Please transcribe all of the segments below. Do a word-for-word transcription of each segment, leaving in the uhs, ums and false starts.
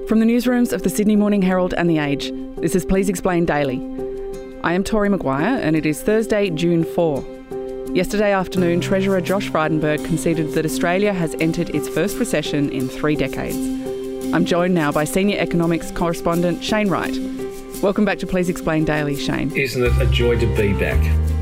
From the newsrooms of the Sydney Morning Herald and The Age, this is Please Explain Daily. I am Tori Maguire and it is Thursday, June fourth. Yesterday afternoon, Treasurer Josh Frydenberg conceded that Australia has entered its first recession in three decades. I'm joined now by Senior Economics Correspondent Shane Wright. Welcome back to Please Explain Daily, Shane. Isn't it a joy to be back?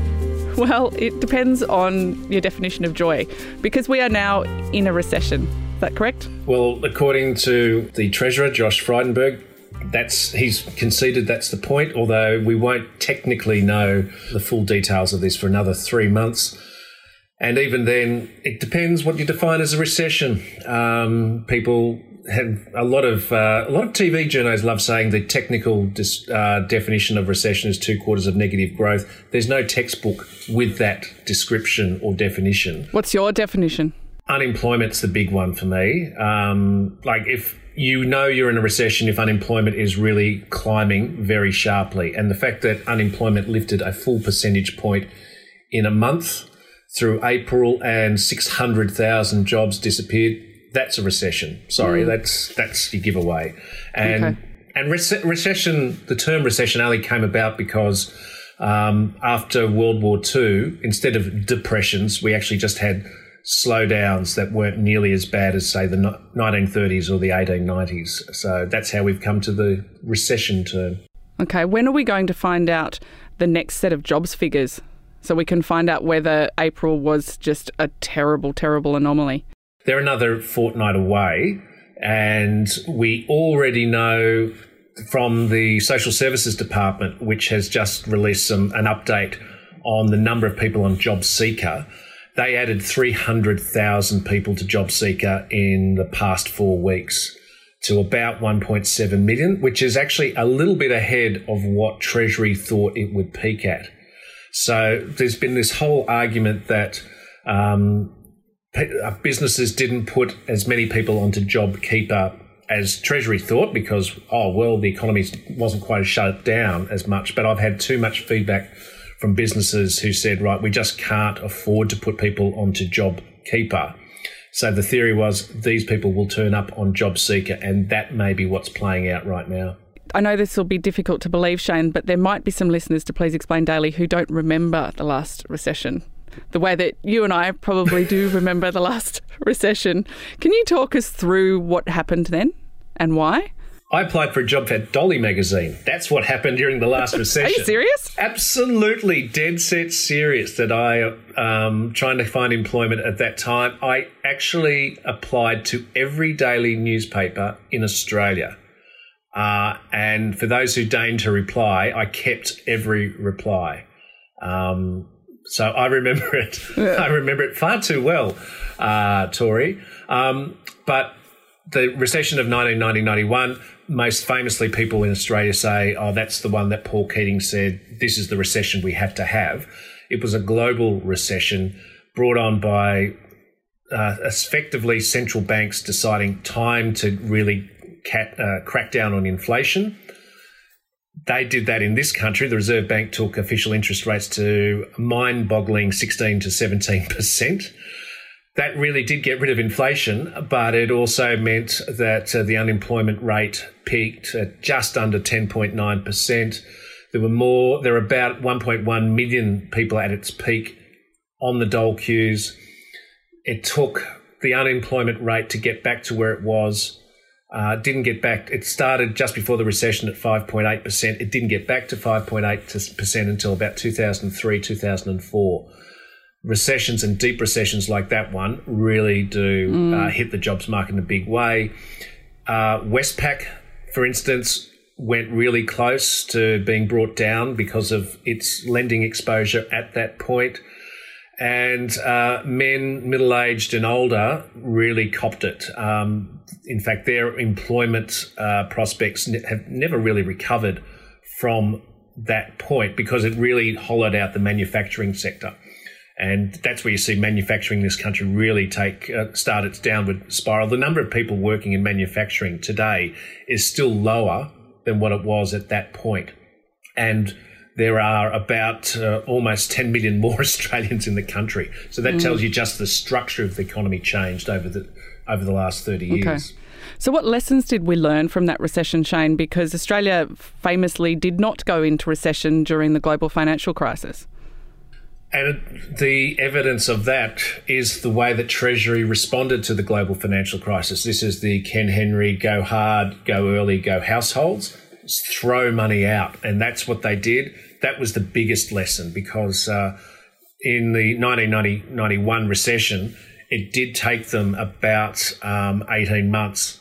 Well, it depends on your definition of joy, because we are now in a recession. Is that correct? Well, according to the Treasurer, Josh Frydenberg, that's he's conceded that's the point, although we won't technically know the full details of this for another three months. And even then, it depends what you define as a recession. Um, people have a lot of uh, a lot of T V journos love saying the technical dis, uh, definition of recession is two quarters of negative growth. There's no textbook with that description or definition. What's your definition? Unemployment's the big one for me. Um, like if you know you're in a recession if unemployment is really climbing very sharply. And the fact that unemployment lifted a full percentage point in a month through April and six hundred thousand jobs disappeared, that's a recession. Sorry, mm. that's that's your giveaway. And okay. and rec- recession, the term recession only came about because um, after World War Two, instead of depressions, we actually just had slowdowns that weren't nearly as bad as, say, the nineteen thirties or the eighteen nineties. So that's how we've come to the recession term. Okay, when are we going to find out the next set of jobs figures so we can find out whether April was just a terrible, terrible anomaly? They're another fortnight away, and we already know from the Social Services Department, which has just released some an update on the number of people on JobSeeker. They added three hundred thousand people to JobSeeker in the past four weeks to about one point seven million, which is actually a little bit ahead of what Treasury thought it would peak at. So there's been this whole argument that um, businesses didn't put as many people onto JobKeeper as Treasury thought because, oh, well, the economy wasn't quite as shut down as much. But I've had too much feedback from businesses who said, right, we just can't afford to put people onto JobKeeper. So the theory was these people will turn up on JobSeeker, and that may be what's playing out right now. I know this will be difficult to believe, Shane, but there might be some listeners to Please Explain Daily who don't remember the last recession, the way that you and I probably do remember the last recession. Can you talk us through what happened then and why? I applied for a job at Dolly magazine. That's what happened during the last recession. Are you serious? Absolutely dead set serious that I, um, trying to find employment at that time, I actually applied to every daily newspaper in Australia. Uh, and for those who deigned to reply, I kept every reply. Um, so I remember it. Yeah. I remember it far too well, uh, Tori. Um, but the recession of nineteen ninety to ninety-one, most famously people in Australia say, oh, that's the one that Paul Keating said, this is the recession we have to have. It was a global recession brought on by uh, effectively central banks deciding time to really cat, uh, crack down on inflation. They did that in this country. The Reserve Bank took official interest rates to mind-boggling sixteen to seventeen percent. That really did get rid of inflation, but it also meant that uh, the unemployment rate peaked at just under ten point nine percent. There were more, there were about one point one million people at its peak on the dole queues. It took the unemployment rate to get back to where it was. Uh, didn't get back. It started just before the recession at five point eight percent. It didn't get back to five point eight percent until about two thousand three, two thousand four. Recessions and deep recessions like that one really do mm. uh, hit the jobs market in a big way. Uh, Westpac, for instance, went really close to being brought down because of its lending exposure at that point. And uh, men, middle-aged and older, really copped it. Um, in fact, their employment uh, prospects ne- have never really recovered from that point because it really hollowed out the manufacturing sector. And that's where you see manufacturing in this country really take uh, start its downward spiral. The number of people working in manufacturing today is still lower than what it was at that point. And there are about uh, almost ten million more Australians in the country. So that mm. tells you just the structure of the economy changed over the over the last thirty years. Okay. So what lessons did we learn from that recession, Shane? Because Australia famously did not go into recession during the global financial crisis. And the evidence of that is the way that Treasury responded to the global financial crisis. This is the Ken Henry, go hard, go early, go households, throw money out. And that's what they did. That was the biggest lesson, because uh, in the nineteen ninety, ninety-one recession, it did take them about um, eighteen months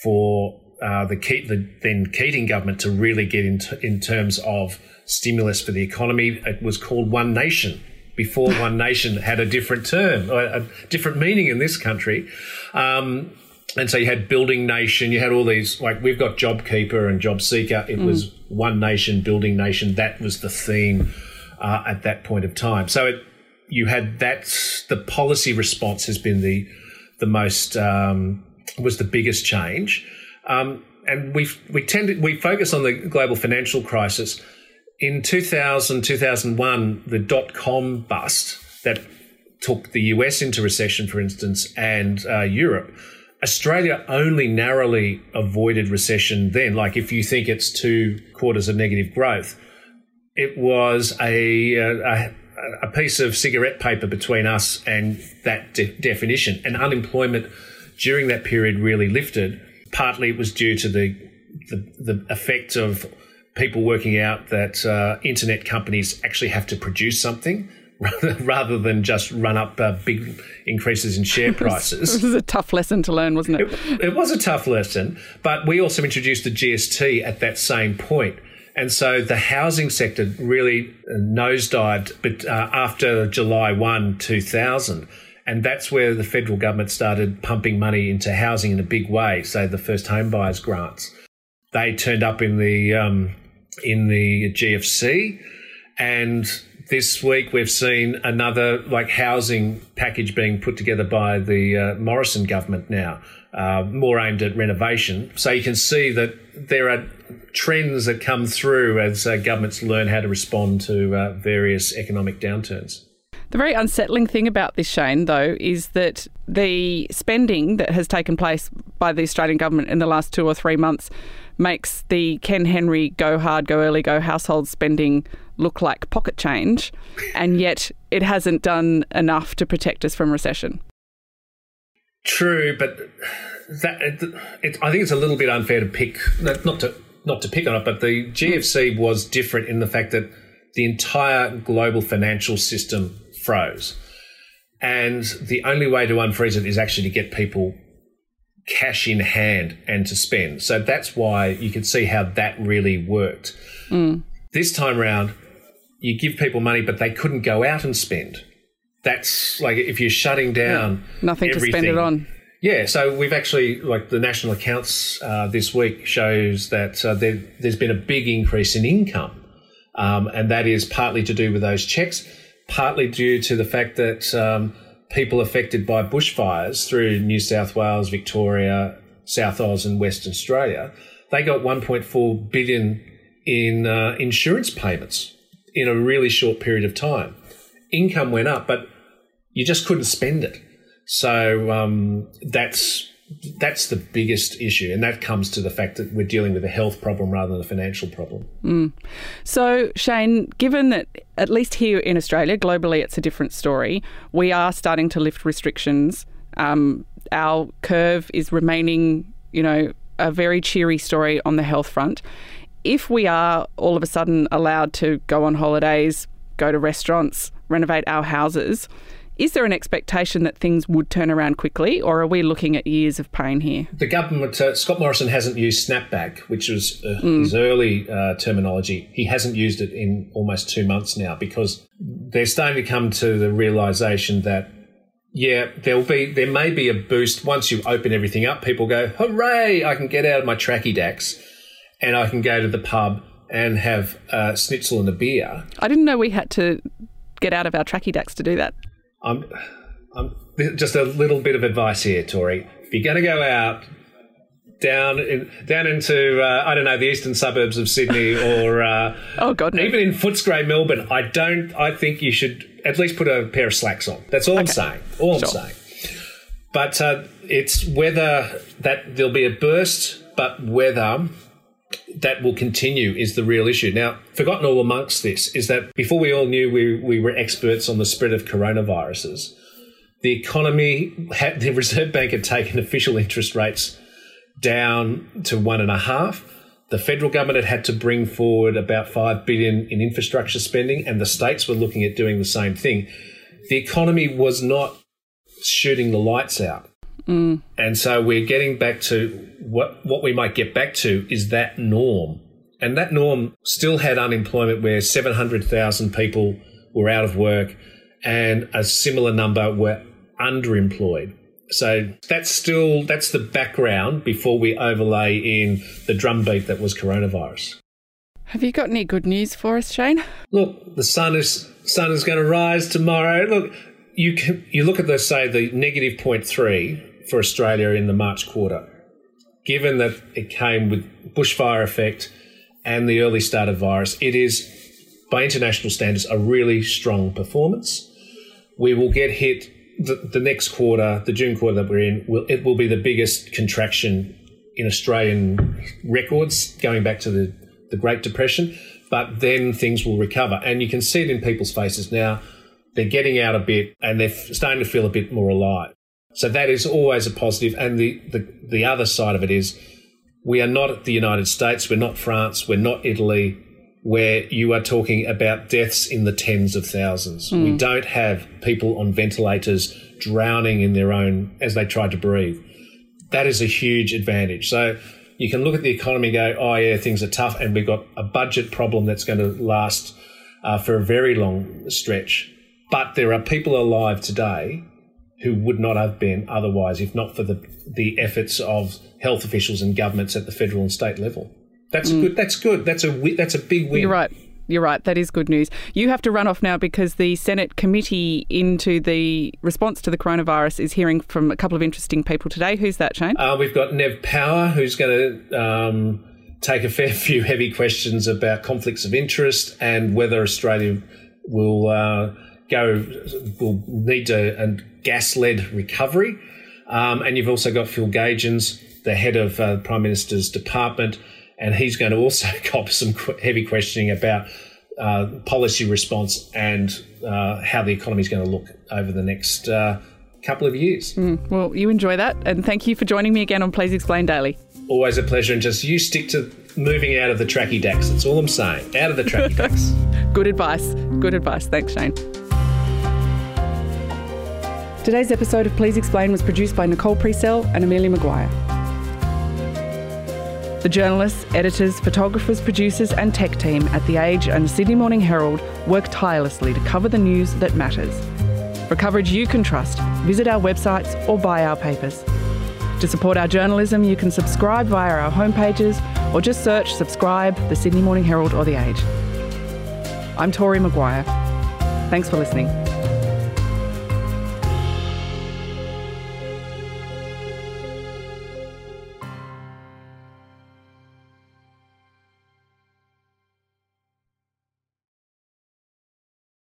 for uh, the, Ke- the then Keating government to really get into in terms of stimulus for the economy. It was called One Nation. Before One Nation had a different term, or a different meaning in this country. Um, and so you had Building Nation, you had all these, like we've got JobKeeper and JobSeeker. It mm. was One Nation, Building Nation. That was the theme uh, at that point of time. So it, you had that, the policy response has been the the most, um, was the biggest change. Um, and we we tended, we focus on the global financial crisis. In two thousand, two thousand one, the dot-com bust that took the U S into recession, for instance, and uh, Europe, Australia only narrowly avoided recession then. Like if you think it's two quarters of negative growth, it was a, a, a piece of cigarette paper between us and that de- definition. And unemployment during that period really lifted. Partly it was due to the the, the effect of people working out that uh, internet companies actually have to produce something rather, rather than just run up uh, big increases in share prices. This was a tough lesson to learn, wasn't it? it? It was a tough lesson, but we also introduced the G S T at that same point. And so the housing sector really nosedived but, uh, after July first, two thousand. And that's where the federal government started pumping money into housing in a big way, say the first home buyers grants. They turned up in the... Um, in the G F C, and this week we've seen another like housing package being put together by the uh, Morrison government now, uh, more aimed at renovation. So you can see that there are trends that come through as uh, governments learn how to respond to uh, various economic downturns. The very unsettling thing about this, Shane, though, is that the spending that has taken place by the Australian government in the last two or three months makes the Ken Henry go hard, go early, go household spending look like pocket change, and yet it hasn't done enough to protect us from recession. True, but that it, it, I think it's a little bit unfair to pick, not to not to pick on it, but the G F C was different in the fact that the entire global financial system froze. And the only way to unfreeze it is actually to get people cash in hand and to spend. So that's why you can see how that really worked. Mm. This time around, you give people money, but they couldn't go out and spend. That's like if you're shutting down yeah. nothing everything, to spend it on. Yeah, so we've actually, like the national accounts uh, this week shows that uh, there, there's been a big increase in income. Um, and that is partly to do with those checks, partly due to the fact that um, people affected by bushfires through New South Wales, Victoria, South Oz and Western Australia, they got one point four billion dollars in uh, insurance payments in a really short period of time. Income went up, but you just couldn't spend it. So um, that's that's the biggest issue, and that comes to the fact that we're dealing with a health problem rather than a financial problem. Mm. So, Shane, given that at least here in Australia, globally it's a different story, we are starting to lift restrictions. Um, our curve is remaining, you know, a very cheery story on the health front. If we are all of a sudden allowed to go on holidays, go to restaurants, renovate our houses, is there an expectation that things would turn around quickly, or are we looking at years of pain here? The government, uh, Scott Morrison hasn't used snapback, which was uh, mm. his early uh, terminology. He hasn't used it in almost two months now because they're starting to come to the realisation that, yeah, there'll be there may be a boost once you open everything up. People go, hooray, I can get out of my tracky dacks and I can go to the pub and have a schnitzel and a beer. I didn't know we had to get out of our tracky dacks to do that. I'm, I'm just a little bit of advice here, Tori. If you're going to go out down in, down into uh, I don't know the eastern suburbs of Sydney or uh, oh God, no. even in Footscray, Melbourne, I don't. I think you should at least put a pair of slacks on. That's all okay. I'm saying. All sure. I'm saying. But uh, it's whether that there'll be a burst, but whether that will continue is the real issue. Now, forgotten all amongst this is that before we all knew we, we were experts on the spread of coronaviruses, the economy, had, the Reserve Bank had taken official interest rates down to one and a half. The federal government had had to bring forward about five billion dollars in infrastructure spending, and the states were looking at doing the same thing. The economy was not shooting the lights out. Mm. And so we're getting back to what what we might get back to is that norm. And that norm still had unemployment where seven hundred thousand people were out of work and a similar number were underemployed. So that's still, that's the background before we overlay in the drumbeat that was coronavirus. Have you got any good news for us, Shane? Look, the sun is sun is going to rise tomorrow. Look, you can, you look at the, say, the negative zero point three for Australia in the March quarter, given that it came with bushfire effect and the early start of virus, it is, by international standards, a really strong performance. We will get hit the, the next quarter, the June quarter that we're in, will, it will be the biggest contraction in Australian records going back to the, the Great Depression, but then things will recover. And you can see it in people's faces now. They're getting out a bit and they're starting to feel a bit more alive. So that is always a positive. And the, the, the other side of it is we are not the United States, we're not France, we're not Italy, where you are talking about deaths in the tens of thousands. Mm. We don't have people on ventilators drowning in their own as they try to breathe. That is a huge advantage. So you can look at the economy and go, oh, yeah, things are tough, and we've got a budget problem that's going to last uh, for a very long stretch. But there are people alive today who would not have been otherwise if not for the the efforts of health officials and governments at the federal and state level. That's mm. good. That's good. That's a that's a big win. You're right. You're right. That is good news. You have to run off now because the Senate committee into the response to the coronavirus is hearing from a couple of interesting people today. Who's that, Shane? Uh, we've got Nev Power, who's going to um, take a fair few heavy questions about conflicts of interest and whether Australia will uh, go will need to and gas-led recovery. Um, and you've also got Phil Gagens, the head of uh, the Prime Minister's department, and he's going to also cop some qu- heavy questioning about uh, policy response and uh, how the economy is going to look over the next uh, couple of years. Mm, well, you enjoy that, and thank you for joining me again on Please Explain Daily. Always a pleasure, and just you stick to moving out of the tracky dacks. That's all I'm saying. Out of the tracky dacks. Good advice. Good advice. Thanks, Shane. Today's episode of Please Explain was produced by Nicole Priesell and Amelia Maguire. The journalists, editors, photographers, producers and tech team at The Age and the Sydney Morning Herald work tirelessly to cover the news that matters. For coverage you can trust, visit our websites or buy our papers. To support our journalism, you can subscribe via our homepages or just search Subscribe, The Sydney Morning Herald or The Age. I'm Tori Maguire. Thanks for listening.